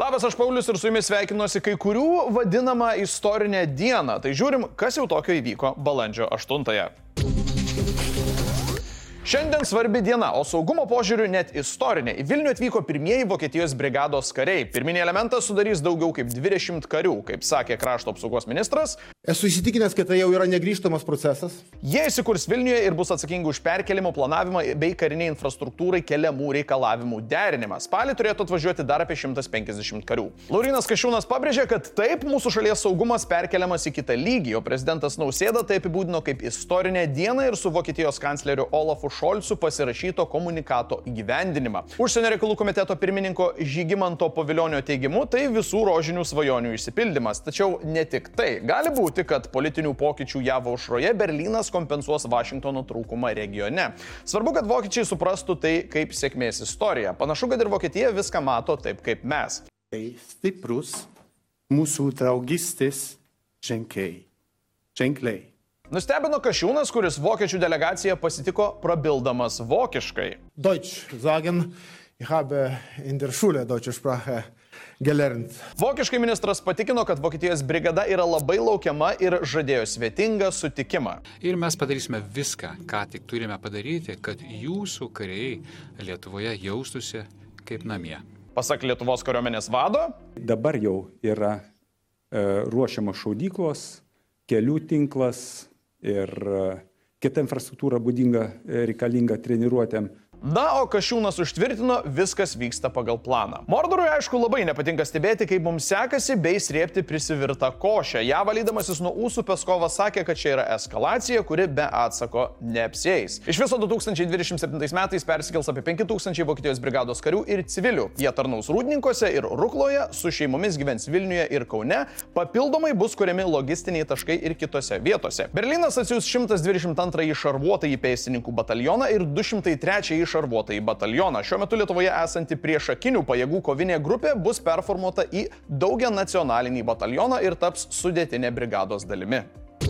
Labas, aš Paulius ir su jumis sveikinuosi kai kurių vadinamą istorinę dieną. Tai žiūrim, kas jau tokio įvyko balandžio 8-ąją. Šiandien svarbi diena, o saugumo požiūriu net istorinė. Į Vilnių atvyko pirmieji Vokietijos brigados kariai. Pirminį elementą sudarys daugiau kaip 20 karių, kaip sakė krašto apsaugos ministras. Esu įsitikinęs, kad tai jau yra negrįžtamas procesas. Jie įsikurs Vilniuje ir bus atsakingi už perkelimo planavimą bei kariniai infrastruktūrai keliamų reikalavimų derinimą. Spalį turėtų atvažiuoti dar apie 150 karių. Laurynas Kasčiūnas pabrėžė, kad taip mūsų šalies saugumas perkeliamas į kitą lygį, o prezidentas Nausėda tai apibūdino kaip istorinę dieną ir su Vokietijos kancleriu Olafu Šolcu pasirašyto komunikato įgyvendinimą. Užsienio reikalų komiteto pirmininko Žygimanto Pavilionio teigimu, tai visų rožinių svajonių išsipildymas. Tačiau ne tik tai. Gali būti, kad politinių pokyčių JAV aušroje Berlynas kompensuos Vašingtono trūkumą regione. Svarbu, kad vokiečiai suprastų tai kaip sėkmės istorija. Panašu, kad ir Vokietija viską mato taip kaip mes. Tai stiprus mūsų draugystės ženkliai. Nustebino Kasčiūnas, kuris vokiečių delegaciją pasitiko prabildamas vokiškai. Deutsch sagen, ich habe in der Schule deutsche Sprache gelernt. Vokiškai ministras patikino, kad Vokietijos brigada yra labai laukiama ir žadėjo svetingą sutikimą. Ir mes padarysime viską, ką tik turime padaryti, kad jūsų kariai Lietuvoje jaustųsi kaip namie. Pasak Lietuvos kariuomenės vado, dabar jau yra ruošiamos šaudyklos, kelių tinklas ir kita infrastruktūra būdinga reikalinga treniruotėm. Na, o Kasčiūnas užtvirtino, viskas vyksta pagal planą. Mordorui, aišku, labai nepatinka stebėti, kaip mums sekasi bei srėbti prisivirtą košę. Ja valydamasis nuo ūsų Peskovas sakė, kad čia yra eskalacija, kuri be atsako neapsieis. Iš viso 2027 metais persikels apie 5000 Vokietijos brigados karių ir civilių. Jie tarnaus Rūdninkuose ir Rukloje, su šeimomis gyvens Vilniuje ir Kaune. Papildomai bus kuriami logistiniai taškai ir kitose vietose. Berlynas atsiųs 122 šarvuotąjį pėstininkų batalioną ir 203 šarvuotąjį batalioną. Šiuo metu Lietuvoje esanti priešakinių pajėgų kovinė grupė bus performuota į daugianacionalinį batalioną ir taps sudėtinė brigados dalimi.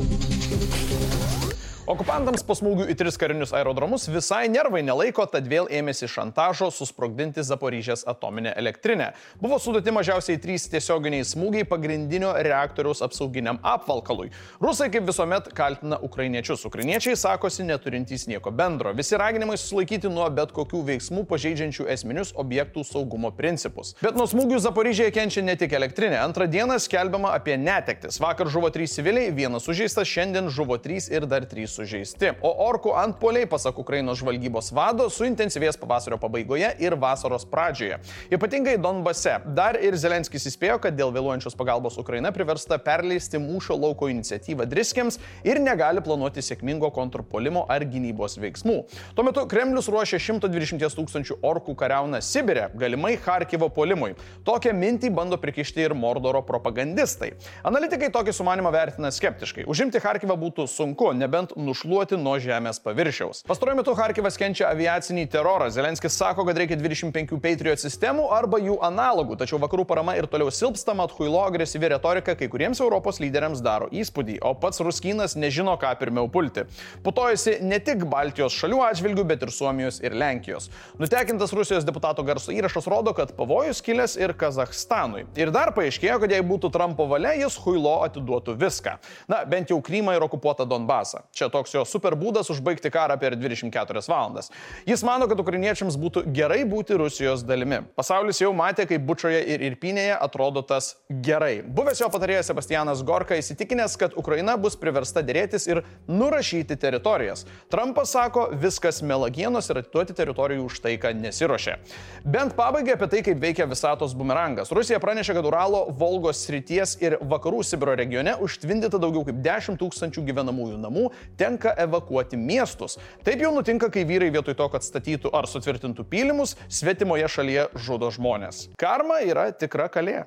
Okupantams po smūgių į 3 karinius aerodromus visai nervai nelaiko, tad vėl ėmėsi šantažo susprogdinti Zaporižės atominę elektrinę. Buvo suduoti mažiausiai 3 tiesioginiai smūgiai pagrindinio reaktoriaus apsauginiam apvalkalui. Rusai kaip visuomet kaltina ukrainiečius. Ukrainiečiai sakosi neturintys nieko bendro. Visi raginimai susilaikyti nuo bet kokių veiksmų pažeidžiančių esminius objektų saugumo principus. Bet nuo smūgių Zaporižėje kenčia ne tik elektrinė. Antrą dieną skelbiama apie netektis. Vakar žuvo 3 civiliai, 1 sužeistas, šiandien žuvo 3 ir dar 3 sužeisti. O orkų antpuoliai, pasak Ukrainos žvalgybos vado, suintensyvės pavasario pabaigoje ir vasaros pradžioje. Ypatingai Donbase. Dar ir Zelenskis įspėjo, kad dėl vėluojančios pagalbos Ukraina priversta perleisti mūšio lauko iniciatyvą Driskiams ir negali planuoti sėkmingo kontrpuolimo ar gynybos veiksmų. Tuo metu Kremlius ruošia 120 000 orkų kariauną Sibire, galimai Charkivo puolimui. Tokią mintį bando prikišti ir Mordoro propagandistai. Analitikai tokį sumanimą vertina skeptiškai. Užimti Charkivą būtų sunku, nebent nušluoti nuo žemės paviršiaus. Pastaruoju metu Charkivas kenčia aviacinį terorą. Zelenskis sako, kad reikia 25 Patriot sistemų arba jų analogų, tačiau vakarų parama ir toliau silpsta, mat huilo agresyvi retorika kai kuriems Europos lyderiams daro įspūdį, o pats Ruskynas nežino, ką pirmiau pulti. Putojasi ne tik Baltijos šalių atžvilgių, bet ir Suomijos ir Lenkijos. Nutekintas Rusijos deputato garso įrašas rodo, kad pavojus kilęs ir Kazachstanui. Ir dar paaiškėjo, kad jei būtų Trumpo valia, jis huilo atiduotų viską. Na, bent jau Krymą ir okupuotą Donbasą. Čia toks jo super būdas užbaigti karą per 24 valandas. Jis mano, kad ukrainiečiams būtų gerai būti Rusijos dalimi. Pasaulis jau matė, kaip Bučoje ir Irpinėje atrodo tas gerai. Buvęs jo patarėjas Sebastianas Gorka įsitikinęs, kad Ukraina bus priversta dėrėtis ir nurašyti teritorijas. Trumpas sako, viskas melagienos ir atiduoti teritorijų už taiką nesiruošia. Bent pabaigai apie tai, kaip veikia visatos bumerangas. Rusija pranešė, kad Uralo, Volgos srities ir vakarų Sibiro regione užtvindyta daugiau kaip 10 000 gyvenamųjų namų, tenka evakuoti miestus. Taip jau nutinka, kai vyrai vietoj to, kad statytų ar sutvirtintų pylimus, svetimoje šalyje žudo žmonės. Karma yra tikra kalė.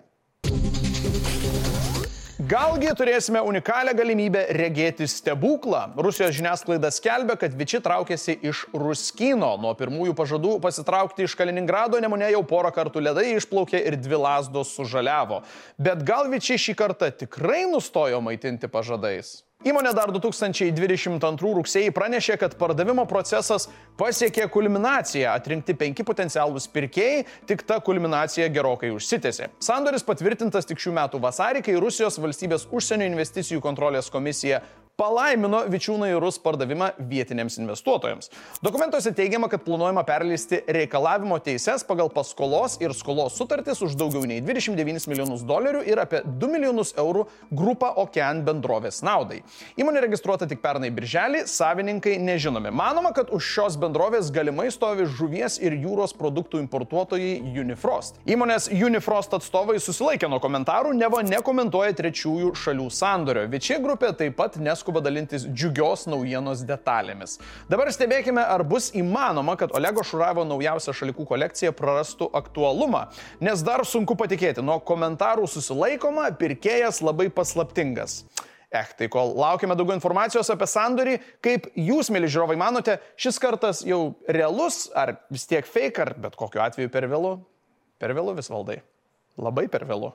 Galgi turėsime unikalią galimybę regėti stebuklą. Rusijos žiniasklaida skelbia, kad Viči traukėsi iš Ruskyno. Nuo pirmųjų pažadų pasitraukti iš Kaliningrado Nemune jau porą kartų ledai išplaukė ir 2 lazdos sužaliavo. Bet gal Viči šį kartą tikrai nustojo maitinti pažadais? Įmonė dar 2022 rugsėjį pranešė, kad pardavimo procesas pasiekė kulminaciją, atrinkti 5 potencialūs pirkėjai, tik ta kulminacija gerokai užsitęsė. Sandoris patvirtintas tik šių metų vasarį, kai Rusijos valstybės užsienio investicijų kontrolės komisija palaimino Vičiūnai Rus pardavimą vietiniams investuotojams. Dokumentuose teigiama, kad planuojama perleisti reikalavimo teises pagal paskolos ir skolos sutartis už daugiau nei $29 milijonus ir apie 2 milijonus eurų Grupa Okean bendrovės naudai. Įmonė registruota tik pernai birželį, savininkai nežinomi. Manoma, kad už šios bendrovės galimai stovi žuvies ir jūros produktų importuotojai Unifrost. Įmonės Unifrost atstovai susilaikė nuo komentarų, neva nekomentuoja trečiųjų šalių sandorio. Vičie grupė taip pat neskuba dalintis džiugios naujienos detalėmis. Dabar stebėkime, ar bus įmanoma, kad Olego Šuravo naujausia šalikų kolekcija prarastų aktualumą, nes dar sunku patikėti, nuo komentarų susilaikoma, pirkėjas labai paslaptingas. Tai kol laukime daugiau informacijos apie sandorį, kaip jūs, mėly žiūrovai, manote, šis kartas jau realus, ar vis tiek fake, ar bet kokiu atveju per vėlu? Per vėlu, Visvaldai. Labai per vėlu.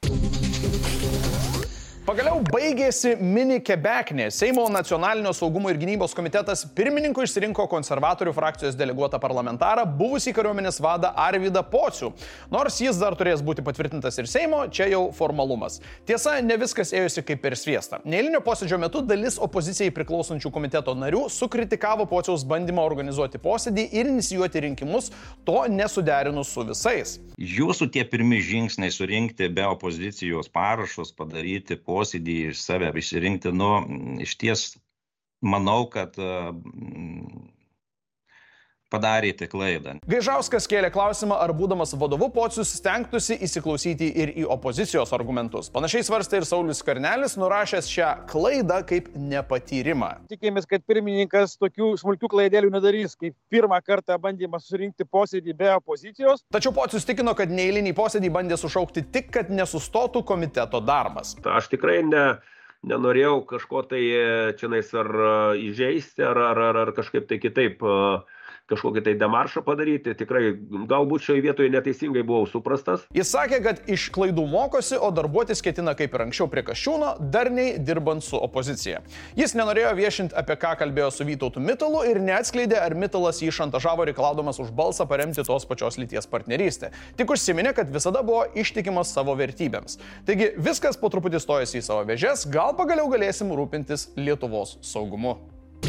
Pagaliau baigėsi mini kebeknė. Seimo nacionalinio saugumo ir gynybos komitetas pirmininku išsirinko konservatorių frakcijos deleguotą parlamentarą, buvusį kariuomenės vadą Arvydą Pocių. Nors jis dar turės būti patvirtintas ir Seimo, čia jau formalumas. Tiesa, ne viskas ėjosi kaip per sviestą. Neeilinio posėdžio metu dalis opozicijai priklausančių komiteto narių sukritikavo Pociaus bandymą organizuoti posėdį ir inicijuoti rinkimus, to nesuderinus su visais. Jūsų tie pirmi žingsniai surinkti be opozicijos parašus, padaryti posėdį iš save išsirinkti, iš ties manau, kad padarėte klaidą. Gaižauskas kėlė klausimą, ar būdamas vadovu Pocius stengtųsi įsiklausyti ir į opozicijos argumentus. Panašiai svarstė ir Saulius Skvernelis, nurašęs šią klaidą kaip nepatyrimą. Tikėjomės, kad pirmininkas tokių smulkių klaidelių nedarys, kaip pirmą kartą bandymas surinkti posėdį be opozicijos. Tačiau Pocius tikino, kad neeilinį posėdį bandė sušaukti tik, kad nesustotų komiteto darbas. Aš tikrai nenorėjau kažko tai čionais ar įžeisti, ar kažkaip tai kitaip kažkokį tai demaršą padaryti. Tikrai galbūt šioje vietoje neteisingai buvau suprastas. Jis sakė, kad iš klaidų mokosi, o darbuotis ketina kaip ir anksčiau prie Kasčiūno, darniai dirbant su opozicija. Jis nenorėjo viešinti, apie ką kalbėjo su Vytautu Mitalu ir neatskleidė, ar Mitalas jį šantažavo reikalaudamas už balsą paremti tos pačios lyties partnerystę. Tik užsiminė, kad visada buvo ištikimas savo vertybėms. Taigi viskas po truputį stojasi į savo vėžes, gal pagaliau galėsim rūpintis Lietuvos saugumu.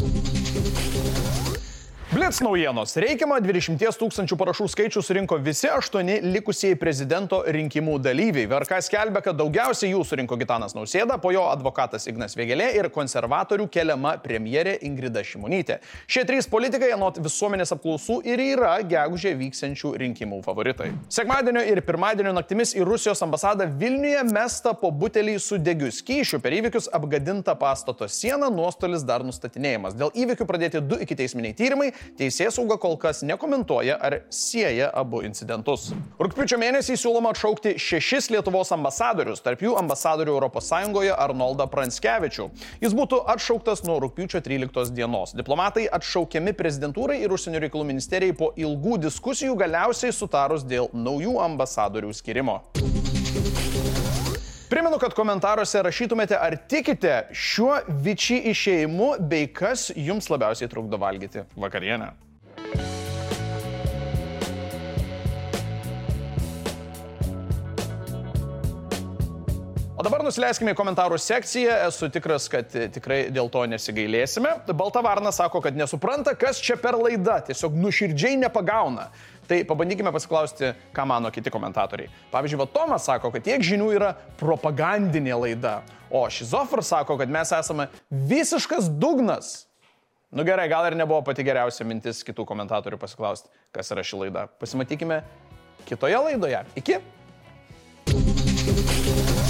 Blitz naujienos. Reikiamą 20 000 parašų skaičių surinko visi 8 likusieji prezidento rinkimų dalyviai. VRK skelbia, kad daugiausiai jų surinko Gitanas Nausėda, po jo advokatas Ignas Vėgėlė ir konservatorių keliama premjerė Ingrida Šimonytė. Šie 3 politikai anot visuomenės apklausų ir yra gegužę vyksiančių rinkimų favoritai. Sekmadienio ir pirmadienio naktimis į Rusijos ambasadą Vilniuje mesta po butelį su degiu skysčiu. Per įvykius apgadinta pastato siena, nuostolis dar nustatinėjimas. Dėl įvykių pradėti 2 ikiteisminiai tyrimai. Teisėsauga kol kas nekomentuoja, ar sieja abu incidentus. Rugpjūčio mėnesį siūloma atšaukti 6 Lietuvos ambasadorius, tarp jų ambasadorių ES Arnoldą Pranckevičių. Jis būtų atšauktas nuo rugpjūčio 13 dienos. Diplomatai atšaukiami prezidentūrai ir užsienio reikalų ministerijai po ilgų diskusijų, galiausiai sutarus dėl naujų ambasadorių skirimo. Primenu, kad komentaruose rašytumėte, ar tikite šiuo Vičy išėjimu, bei kas jums labiausiai trukdo valgyti vakarienę. O dabar nusileiskime į komentarų sekciją, esu tikras, kad tikrai dėl to nesigailėsime. Balta varna sako, kad nesupranta, kas čia per laida, tiesiog nuoširdžiai nepagauna. Tai pabandykime pasiklausti, ką mano kiti komentatoriai. Pavyzdžiui, Tomas sako, kad tiek žinių yra propagandinė laida, o Šizofar sako, kad mes esame visiškas dugnas. Nu gerai, gal ir nebuvo pati geriausia mintis kitų komentatorių pasiklausti, kas yra ši laida. Pasimatykime kitoje laidoje. Iki.